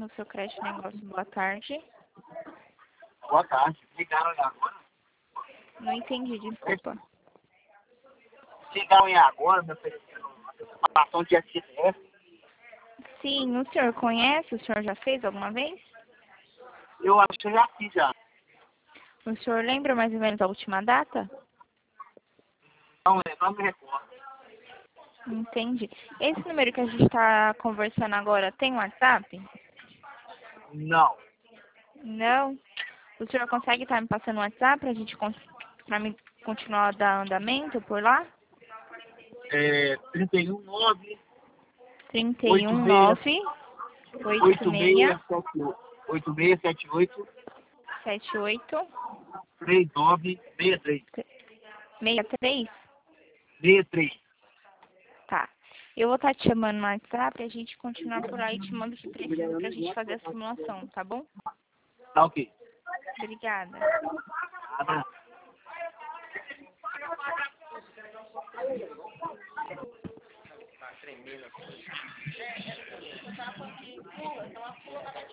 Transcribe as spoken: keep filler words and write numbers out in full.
o seu crédito negócio. Boa tarde. Boa tarde. Ligaram aí agora? Não entendi, desculpa. Ligaram aí agora, me oferecendo uma participação de S S F. Sim, o senhor conhece? O senhor já fez alguma vez? Eu acho que eu já fiz já. O senhor lembra mais ou menos a última data? Não, não me recordo. Entendi. Esse número que a gente está conversando agora tem WhatsApp? Não. Não? O senhor consegue estar me passando o WhatsApp para a gente para mim continuar a dar andamento por lá? É trinta e um, nove, trinta e oito um, seis, nove, oito oito seis, seis, oito seis sete oito, sete oito, três nove seis três. seis três? seis três. Tá. Eu vou estar te chamando no WhatsApp e a gente continuar por aí, te mando o que precisa pra gente fazer a simulação, tá bom? Tá ok. Obrigada. Nada.